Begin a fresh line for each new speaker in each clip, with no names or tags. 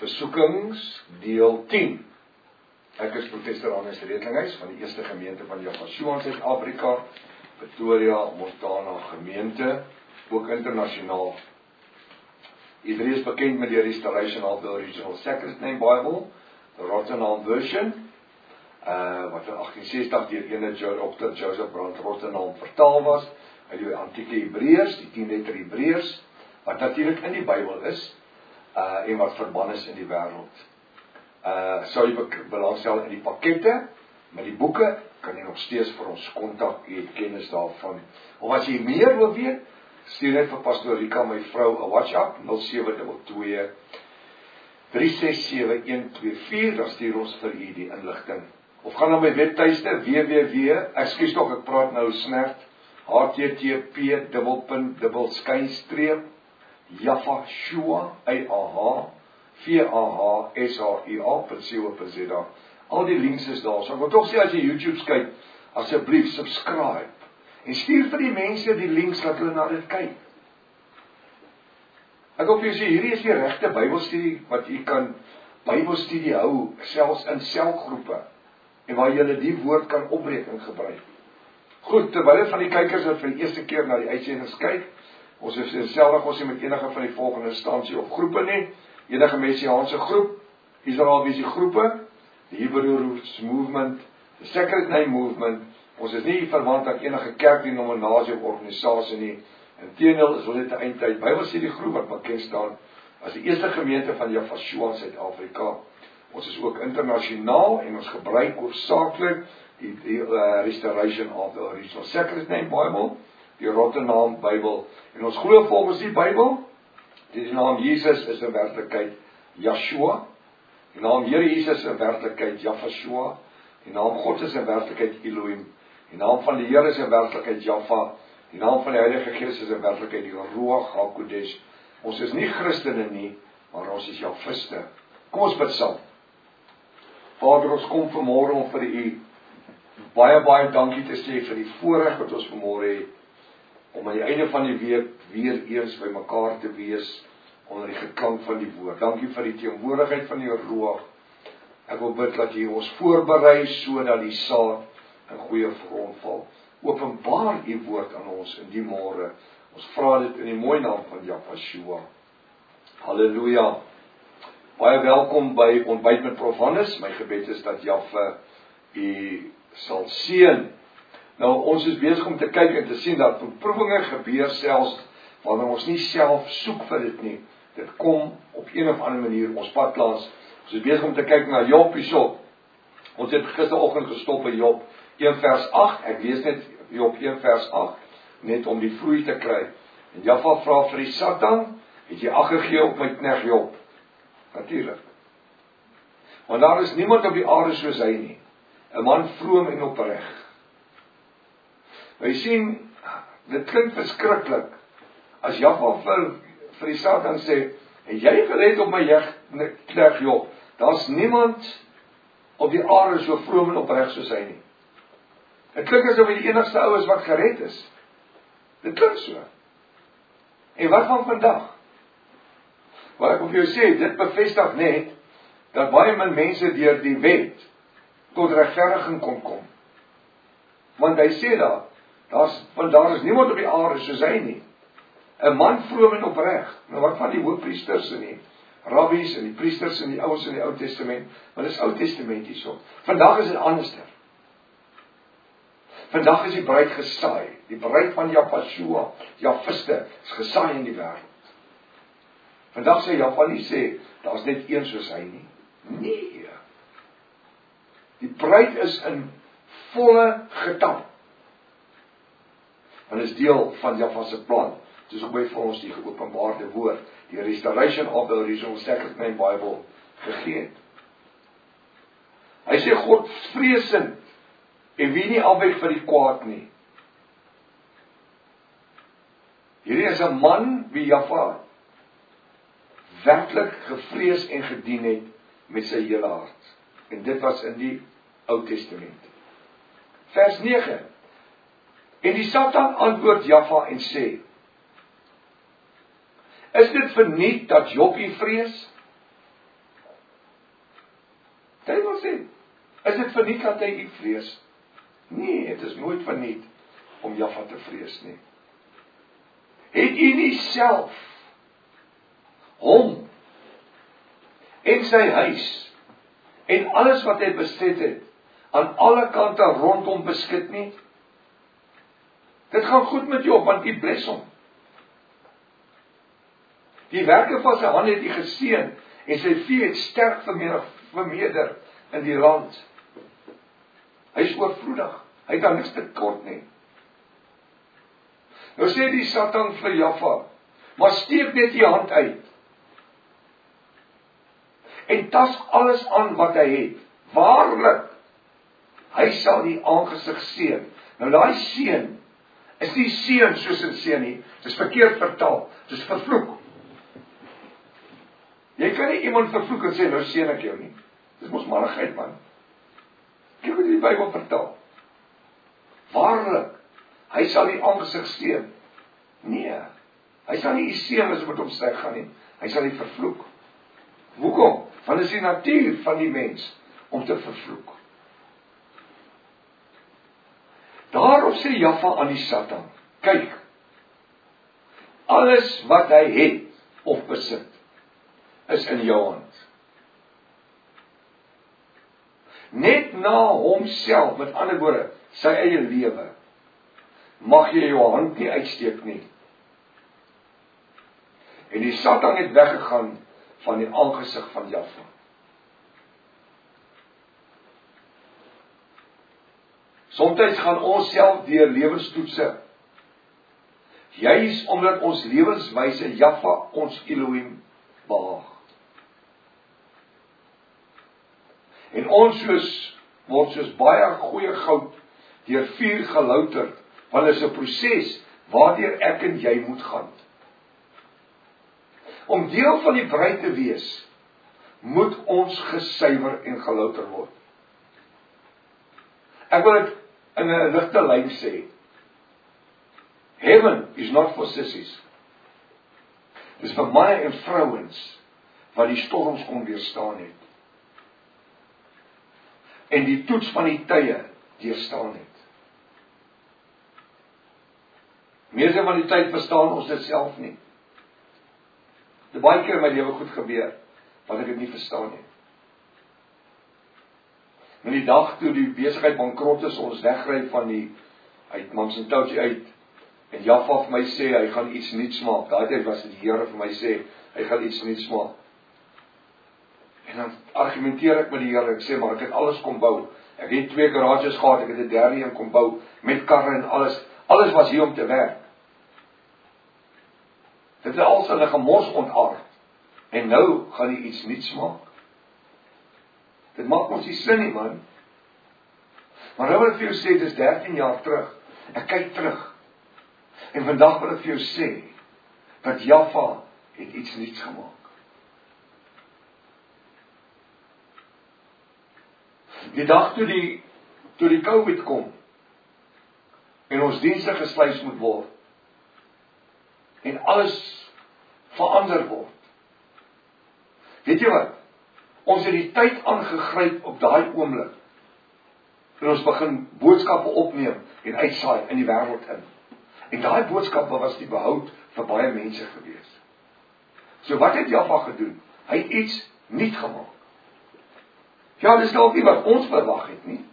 Versoekings, deel 10. Ek is professor Hannes Redlinghuis van die Eerste Gemeente van Yafashua in Suid-Afrika, Pretoria, Montana gemeente, ook internasionaal. Iedereen is bekend met die Restoration of the Original Sacred Name Bible, the Rotherham version, wat in 1860 deur ene Dr. Joseph Brand Rotherham vertaal was, uit die antieke Hebreërs, die 10-letter Hebreërs, wat natuurlik in die Bybel is, en wat verband is in die wêreld. Sou jy belangstel in die pakkette, met die boeke, kan jy nog steeds vir ons kontak, jy het kennis daarvan. Of as jy meer wil weet, stuur net vir Pastor Rika, my vrou, 'n WhatsApp, 0722 367-124, dan stuur ons vir u die inligting. Of gaan na my webtuiste, ek praat nou snert, http://Yafashua, VAHVAHSHUA.co.za. Al die links is daar. So ek wil tog sê, as jy YouTube kyk, asseblief subscribe. En stuur vir die mense die links, dat hulle na dit kyk. Ek wil vir jou sê, hierdie is die regte Bybelstudie, wat jy kan Bybelstudie hou, selfs in selgroepe, en waar jy die woord kan opbreek en gebruik. Goed, terwyl van die kykers wat vir die eerste keer na die uitsendings kyk, ons is selfs ons met enige van die volgende instansie of groepe nie, enige messiaanse groep, Israel visie groepe, die Hebrew Roots Movement, the Sacred Name Movement, ons is nie verwant aan enige kerk, denominasie of organisasie nie, inteendeel is dit 'n eindtyd Bybelstudie groep wat bekend staan as die Eerste Gemeente van Yafashua in Suid-Afrika. Ons is ook internasionaal en ons gebruik hoofsaaklik die Restoration of the Original Sacred Name Bible, die Rotherham Bybel, en ons glo volgens die Bybel, die naam Jesus is in werklikheid Yeshua, die naam Here Jesus is in werklikheid Yafashua, die naam God is in werklikheid Elohim, die naam van die Here is in werklikheid Jaffa, die naam van die Heilige Gees is in werklikheid die Ruach HaKodesh. Ons is nie Christene nie, maar ons is Jafiste. Kom ons bid saam. Vader, ons kom vanmôre om vir u baie dankie te sê vir die voorreg wat ons vanmôre het, om aan die einde van die week weer eens by mekaar te wees, onder die geklank van die woord. Dankie vir die teenwoordigheid van die Ruach. Ek wil bid dat u ons voorberei, sodat die saad in goeie grond val. Openbaar u woord aan ons in die môre. Ons vra dit in die mooi naam van Yafashua. Halleluja. Baie welkom by Ontbyt met Prof Hannes. My gebed is dat Jaffe u sal seën. Nou, ons is besig om te kyk en te sien dat beproewinge gebeur selfs wanneer ons nie self soek vir dit nie. Dit kom op een of ander manier ons pad plaas. Ons is besig om te kyk na Job hierso. Ons het gisteroggend gestop by Job 1 vers 8. Ek lees net Job 1 vers 8, net om die vloei te kry. En Jaffa vra vir die Satan, het jy ag gegee op my knegt Job? Natuurlik. Want daar is niemand op die aarde soos hy nie. 'n man vroom en opreg. Jy sien, dit klink verskriklik, as Jaffa vir die Satan sê, en jy gelet op my knegt Job, daar's niemand op die aarde so vroom en opreg soos hy nie. Dit klink asof hy die enigste ou is wat gered is. Dit klink so. En wat van vandag? Wat ek wil jou sê, dit bevestig net, dat baie min mense deur die wet tot regverdiging kon kom. Want hy sê daar is niemand op die aarde soos hy nie. 'n man vroom en opreg. Nou wat van die hoofpriesters en die rabbies en die priesters en die ouens in die Ou Testament? Maar dis Ou Testament hierso. Vandag is dit anderster. Vandag is die bruid gesaai. Die bruid van Yafashua, Jafiste, is gesaai in die wêreld. Vandag sê Jaffa nie sê, daar's net een soos hy nie. Nee. Die bruid is in volle getal. En is deel van Jaffa se plan. Dis ook by vir ons die geopenbaarde woord, die Restoration of the Original Sacred Name Bible gegee. Hy sê God vreesend, en wie nie afwyk vir die kwaad nie. Hierdie is 'n man wie Jaffa werklik gevrees en gedien het met sy hele hart. En dit was in die Ou Testament. Vers 9. En die Satan antwoord Jaffa en sê, is dit verniet dat Job u vrees? Dit wil sê, is dit verniet dat hy u vrees? Nee, het is nooit verniet om Jaffa te vrees nie. Het u nie self hom en sy huis en alles wat hy besit het aan alle kante rondom beskik nie? Dit gaan goed met Job, want u bless hom. Die werke van sy hand het u geseën en sy vee het sterk vermeerder in die land. Hy is oorvloedig. Hy het aan niks tekort nie. Nou sê die Satan vir Jaffa, maar steek net die hand uit en tas alles aan wat hy het. Waarlik, hy sal die aangesig seën. Nou daai seën is nie seën soos in seën nie, dit is verkeerd vertaal, dit is vervloek. Jy kan nie iemand vervloek en sê, nou seën ek jou nie. Dit is mos malligheid, man. Kyk hoe die Bybel vertaal. Waarlik, hy sal die aangesig seën. Nee, hy sal nie die seën as met hom sterk gaan nie, hy sal die vervloek. Hoekom? Want dit is die natuur van die mens om te vervloek. Daarop sê Jaffa aan die Satan, kyk, alles wat hy het of besit, is in jou hand. Net na homself, met ander woorde, sy eie lewe, mag jy jou hand nie uitsteek nie. En die Satan het weggegaan van die aangesig van Jaffa. Somtyds gaan ons self deur lewenstoetse, juis omdat ons lewenswyse Jaffa ons Elohim behaag. En ons word soos baie goeie goud deur vuur gelouterd, want dit is 'n proses waardeur ek en jy moet gaan. Om deel van die bruid te wees, moet ons gesuiwer en gelouter word. Ek wil dit in 'n ligte lyn sê. Heaven is not for sissies. Dit is vir manne en vrouens wat die storms kon weerstaan het. En die toets van die tye deurstaan het. Meeste van die tyd verstaan ons dit self nie. Het baie keer in my lewe goed gebeur, wat ek dit nie verstaan nie. In die dag toe die besigheid bankrot is, ons wegry van uit Mamsentouchi uit, en Jaffa vir my sê, hy gaan iets nuuts maak. Daai tyd was die Here vir my sê, hy gaan iets nuuts maak. En dan argumenteer ek met die Here, ek sê, maar ek het alles kom bou. Ek het 2 garages gehad, ek het 'n derde een kom bou, met karre en alles. Alles was hier om te werk. Dit is als in 'n gemors ontaard. En nou gaan hy iets nuuts maak. Dit maak ons nie sin nie, man. Maar nou wil ek vir jou sê, dit is 13 jaar terug. Ek kyk terug. En vandag wil ek vir jou sê, dat Jaffa het iets nuuts gemaak. Die dag toe die COVID kom, en ons dienste gesluis moet word, en alles verander word. Weet jy wat? Ons het die tyd aangegryp op daai oomblik, en ons begin boodskappe opneem, en uitsaai in die wêreld in. En daai boodskappe was die behoud vir baie mense gewees. So wat het Jaffa gedoen? Hy het iets nuut gemaak. Ja, dis dalk nie wat ons verwag het nie.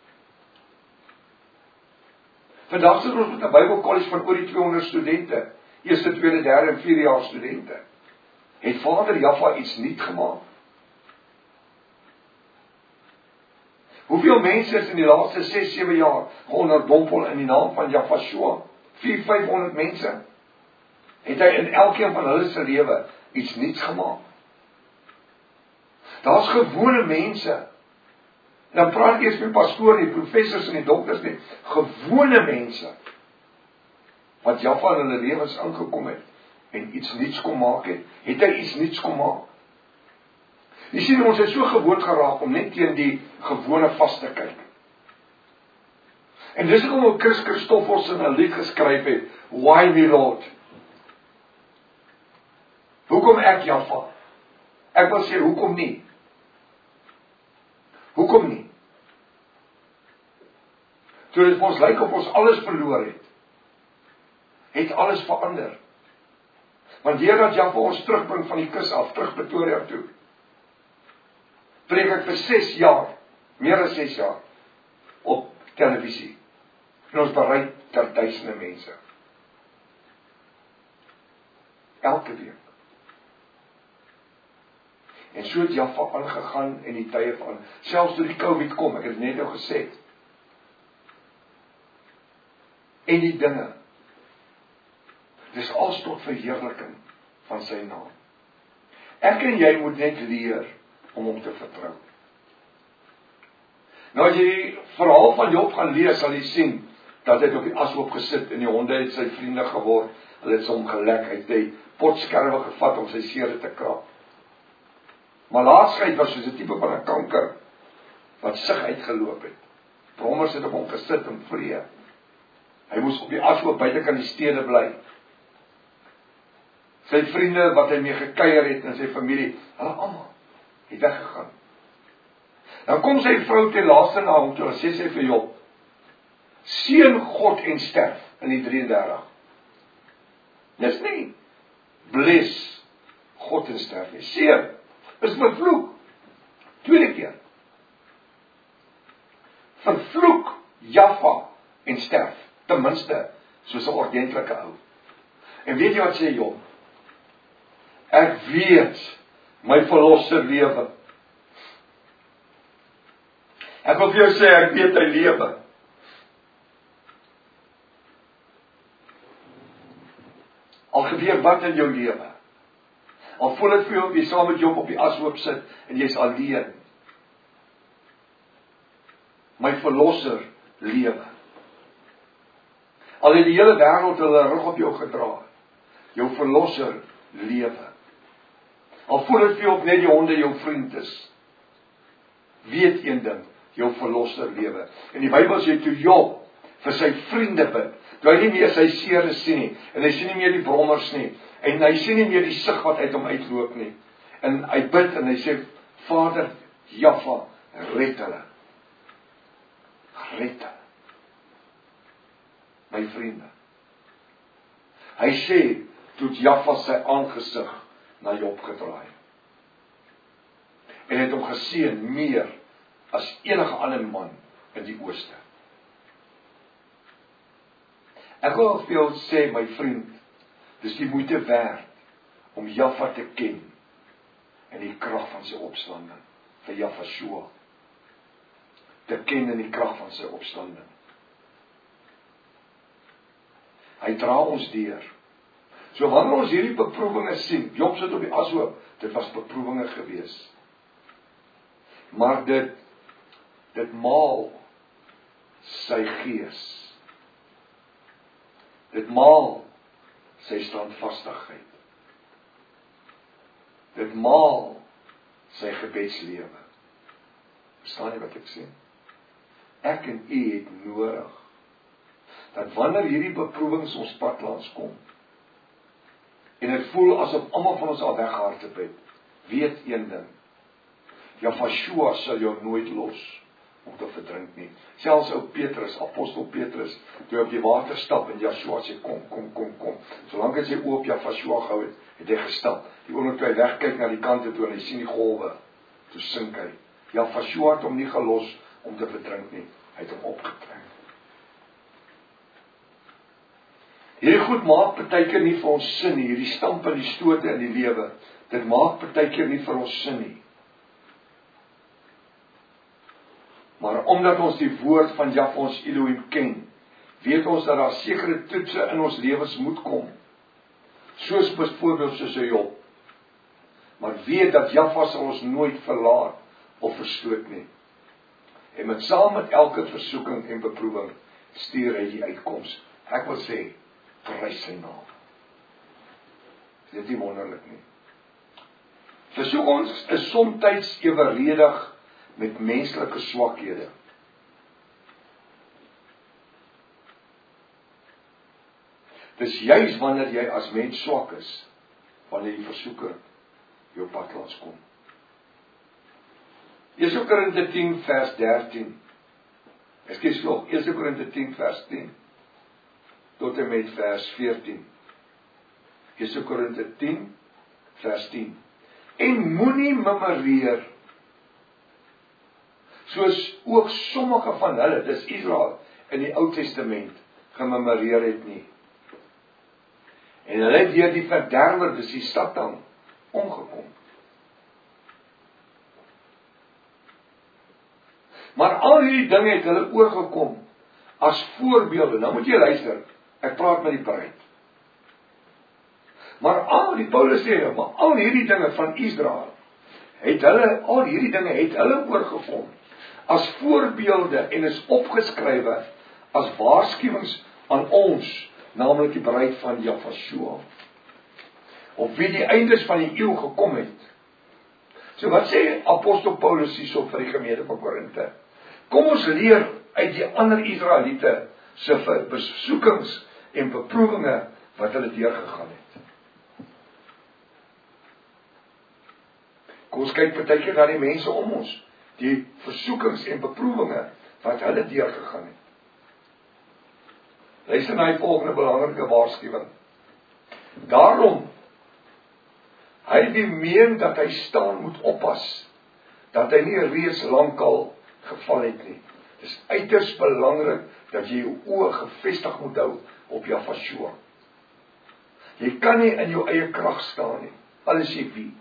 Vandag sit ons met 'n Bybelkollege van oor die 200 studente, eerste, tweede, derde en vierde jaar studente. Het Vader Jaffa iets nuut gemaak? Hoeveel mense is in die laaste 6-7 jaar geonderdompel in die naam van Jaffa-Shoa? 400-500 mense. Het hy in elkeen van hulle se lewe iets nuuts gemaak? Daar's gewone mense. En dan praat ek eers met pastoor, die professors en die dokters nie. Gewone mense wat Jaffa in hulle lewens ingekom het en iets nuuts kom maak het. Het hy iets nuuts kom maak? Jy sien, ons is so gewoond geraak om net teen die gewone vas te kyk. En dis hoekom Chris Christoffels in 'n lied geskryf het, Why me Lord? Hoekom ek Jaffa? Ek wil sê, hoekom nie? Hoekom nie? Toe dit vir ons lyk of ons alles verloor het alles verander. Want deurdat Jaffa ons terugbring van die kus af, terug Pretoria toe, preek ek vir 6 jaar, meer as 6 jaar, op televisie. En ons bereik ter duisende mense. Elke week. En so het Jaffa aangegaan en die tye van, selfs toe die COVID kom, ek het net nou gesê, en die dinge, dis alles tot verheerliking van sy naam. Ek en jy moet net leer om hom te vertrou. Nou as jy die verhaal van Job gaan lees, sal jy sien, dat hy op die ashoop gesit, en die honde het sy vriende geword, hulle het hom gelek, hy het die potskerwe gevat om sy sere te krap. Maar laatsheid was soos 'n tipe van 'n kanker, wat sig uitgeloop het. Brommers het op hom gesit en vree. Hy moes op die ashoop buitekant die stede bly. Sy vriende wat hy mee gekuier het en sy familie, hulle almal het weggegaan. Dan kom sy vrou ten laaste na hom toe en sê sy vir Job, seën God en sterf in die 33. Dis nie bless God en sterf nie. Seën is vervloek. Tweede keer. Vervloek Jaffa en sterf. Ten minste soos 'n ordentlike ou. En weet jy wat sê Job? Ek weet my verlosser lewe. Ek wil vir jou sê, ek weet hy lewe. Al gebeur wat in jou lewe. Al voel dit vir jou, jy saam met Job op die ashoop sit, en jy's alleen. My verlosser lewe. Al het die hele wêreld hulle rug op jou gedra, jou verlosser lewe. Al voel dit vir jou of net die honde jou vriend is, weet een ding, jou verlosser lewe. En die Bybel sê toe Job vir sy vriende bid, toe hy nie meer sy seere sien nie, en hy sien nie meer die brommers nie, en hy sien nie meer die sig wat uit hom uitloop nie, en hy bid en hy sê, Vader, Jaffa, red hulle. Red hulle. My vriende. Hy sê, toe Jaffa sy aangesig na Job gedraai. En het hom geseën meer as enige ander man in die ooste. Ek wil vir jou sê, my vriend, dis die moeite werd om Jaffa te ken en die krag van sy opstanding, vir Jaffa te ken in die krag van sy opstanding. Hy dra ons deur. So wanneer ons hierdie beproewinge sien, Job sit op die ashoop, dit was beproewinge gewees. Maar dit maal sy gees. Dit maal sy standvastigheid. Dit maal sy gebedslewe. Verstaan jy wat ek sê? Ek en u het nodig dat wanneer hierdie beproewings ons pad langs kom, en dit voel asof almal van ons al weggehardloop het, weet een ding, Jaffa sal jou nooit los om te verdrink nie. Selfs ou Petrus, apostel Petrus, toe op die water stap en Joshua sê, kom. Solank hy sy oë op Jaffa gehou het, het hy gestap. Die oomblik toe hy wegkyk na die kant toe en hy sien die golwe, toe sink hy. Jaffa het hom nie gelos om te verdrink nie, hy het hom opgetrek. Hierdie goed maak partykeer nie vir ons sin nie, hierdie stamp en die stote in die lewe, dit maak partykeer nie vir ons sin nie. Maar omdat ons die woord van Jaffa ons Elohim ken, weet ons dat daar sekere toetse in ons lewens moet kom. Soos byvoorbeeld soos Job. Maar weet dat Jaffa sal ons nooit verlaat of verstoot nie. En saam met elke versoeking en beproewing stuur hy die uitkoms. Ek wil sê, prys sy naam. Is dit nie wonderlik nie? Versoekings is somtyds eweredig met menslike swakhede. Dis juis wanneer jy as mens swak is, wanneer die versoeker jou pad langs kom. 1 Korinte 10 vers 13. Ekskuus nog, 1 Korinte 10 vers 10 tot en met vers 14. 1 Korinte 10 vers 10. En moenie memoreer, soos ook sommige van hulle, dis Israel, in die Ou Testament, gememoreer het nie. En hulle het deur die verderwer, dis die Satan, omgekom. Maar al hierdie dinge het hulle oorgekom, as voorbeelde. Nou moet jy luister, ek praat met die bruid. Maar al hierdie dinge van Israel, al hierdie dinge het hulle oorgekom, as voorbeelde en is opgeskrywe, as waarskuwings aan ons, naamlik die bruid van Jafashua, op wie die eindes van die eeu gekom het. So wat sê apostel Paulus hierso vir die gemeente van Korinte? Kom ons leer uit die ander Israeliete se besoekings en beproewinge wat hulle deurgegaan het. Kom ons kyk partykeer na die mense om ons, die versoekings en beproewinge wat hulle deurgegaan het. Luister na die volgende belangrike waarskuwing. Daarom, hy wie meen dat hy staan moet oppas, dat hy nie reeds lankal geval het nie. Dit is uiters belangrik dat jy jou oë gefestig moet hou op Jafashua. Jy kan nie in jou eie krag staan nie, al is jy wie.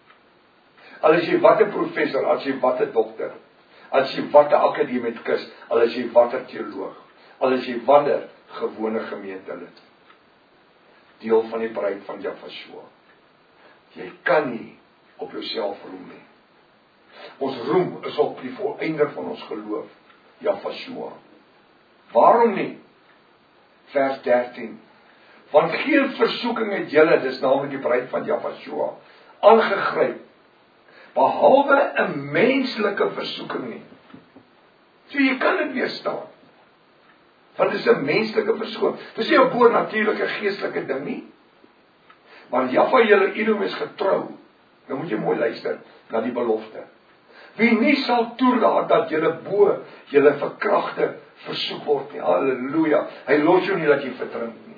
Al is jy wat 'n professor, al is jy wat 'n dokter, al is jy wat 'n akademikus, al is jy wat 'n teoloog, al is jy wat 'n gewone gemeentelid. Deel van die bruid van Jafashua. Jy kan nie op jouself roem nie. Ons roem is op die volëinder van ons geloof, Jafashua. Waarom nie? Vers 13. Want geen versoeking het julle, dis naamlik die bruid van Jafashua, aangegryp, behalwe 'n menslike versoeking nie. So jy kan dit weerstaan. Want dit is 'n menslike versoeking. Dis nie 'n bo-natuurlike geestelike ding nie. Maar Jaffa julle Edom is getrou. Nou moet jy mooi luister na die belofte. Wie nie sal toelaat dat julle bo, julle verkragte versoek word nie. Halleluja. Hy los jou nie dat jy verdrink nie.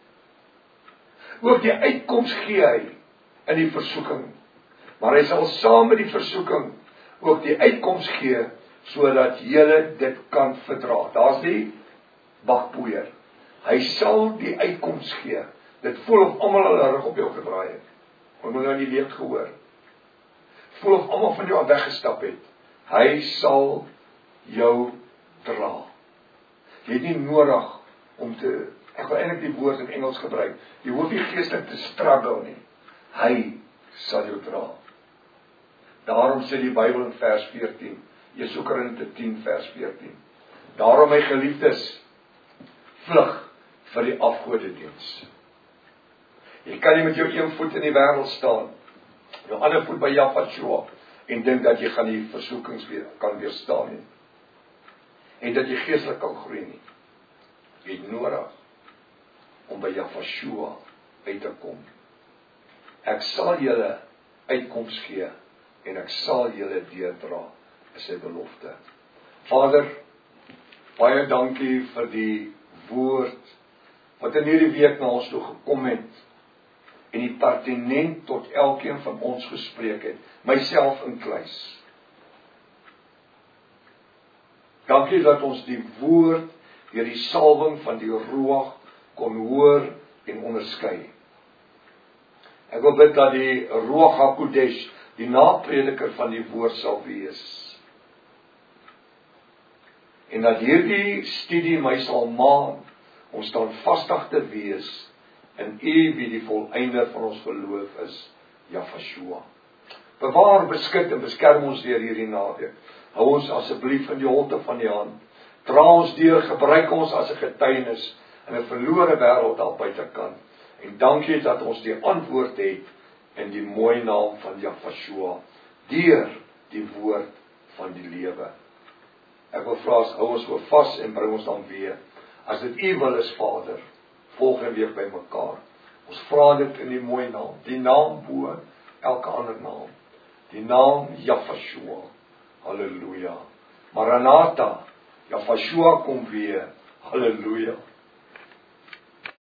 Ook die uitkoms gee hy in die versoeking. Maar hy sal saam met die versoeking ook die uitkoms gee, sodat julle dit kan verdra. Daar's die bakpoeier. Hy sal die uitkoms gee. Dit voel of almal hulle rug op jou gedraai het. Want moet nou nie leeg gehoor. Voel of almal van jou al weggestap het. Hy sal jou dra. Jy het nie nodig om te, ek wil eintlik die woord in Engels gebruik, jy hoef nie geestelik te struggle nie. Hy sal jou dra. Daarom sê die Bybel in vers 14, 1 Korinte 10 vers 14. Daarom my geliefdes, vlug vir die afgodediens. Jy kan nie met jou een voet in die wêreld staan, jou ander voet by Jafashua, en dink dat jy gaan die versoekings kan weerstaan nie. En dat jy geestelik kan groei nie. Jy het nodig om by Jafashua uit te kom. Ek sal julle uitkoms gee, en ek sal julle deurdra, is sy belofte. Vader, baie dankie vir die woord, wat in hierdie week na ons toe gekom het, en die pertinent tot elkeen van ons gespreek het, myself inkluis. Dankie dat ons die woord, deur die salwing van die Ruach, kon hoor en onderskei. Ek wil bid dat die Ruach HaKodesh, die naprediker van die woord sal wees. En dat hierdie studie my sal maan, om standvastig te wees, in wie die volëinder van ons geloof is, Jafashua. Bewaar, beskik en beskerm ons deur hierdie naweek. Hou ons asseblief in die holte van die hand. Dra ons deur, gebruik ons as 'n getuienis in 'n verlore wêreld daar buitekant. En dankie dat ons die antwoord het in die mooi naam van Jafashua, deur die woord van die lewe. Ek wil vra, hou ons voor vas en bring ons dan weer, as dit U wil is, Vader, volgende week by mekaar. Ons vra dit in die mooi naam, die naam bo elke ander naam, die naam Jafashua, Halleluja. Maranatha, Yahshua kom weer. Halleluja.